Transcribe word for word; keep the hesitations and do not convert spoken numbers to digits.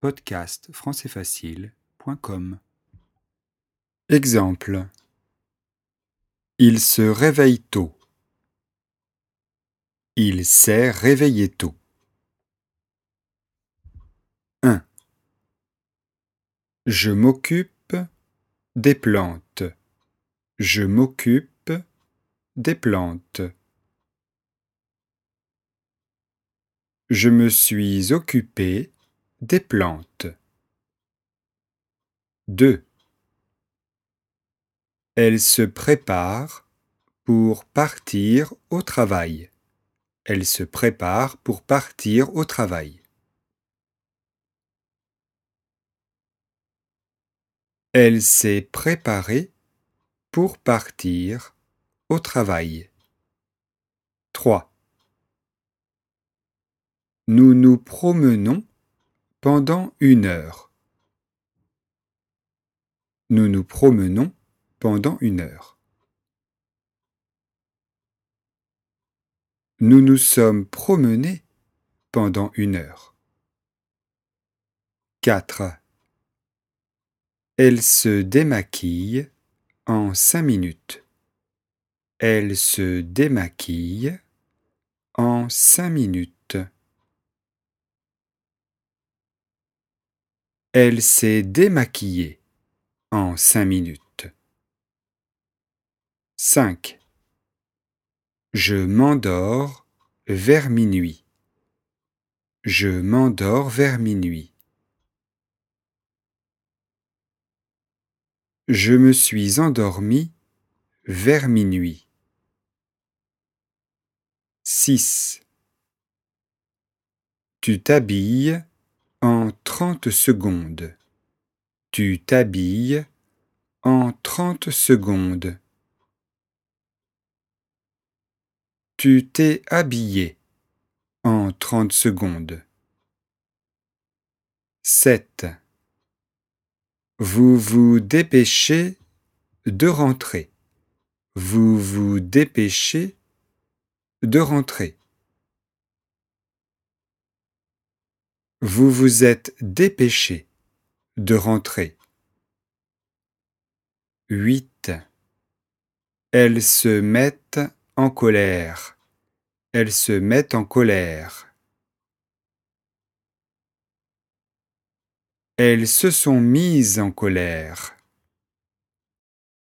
podcast français facile point com. Exemple. Il se réveille tôt. Il s'est réveillé tôt. un. Je m'occupe des plantes. Je m'occupe des plantes. Je me suis occupé des plantes. deux. Elle se prépare pour partir au travail. Elle se prépare pour partir au travail. Elle s'est préparée pour partir au travail. trois. Nous nous promenons pendant une heure. Nous nous promenons pendant une heure. Nous nous sommes promenés pendant une heure. quatre. Elle se démaquille en cinq minutes. Elle se démaquille en cinq minutes. Elle s'est démaquillée en cinq minutes. cinq. Je m'endors vers minuit. Je m'endors vers minuit. Je me suis endormi vers minuit. six. Tu t'habilles en trente secondes. Tu t'habilles en trente secondes. Tu t'es habillé en trente secondes. sept. Vous vous dépêchez de rentrer. Vous vous dépêchez de rentrer. Vous vous êtes dépêché de rentrer. huit. Elles se mettent en colère. Elles se mettent en colère. Elles se sont mises en colère.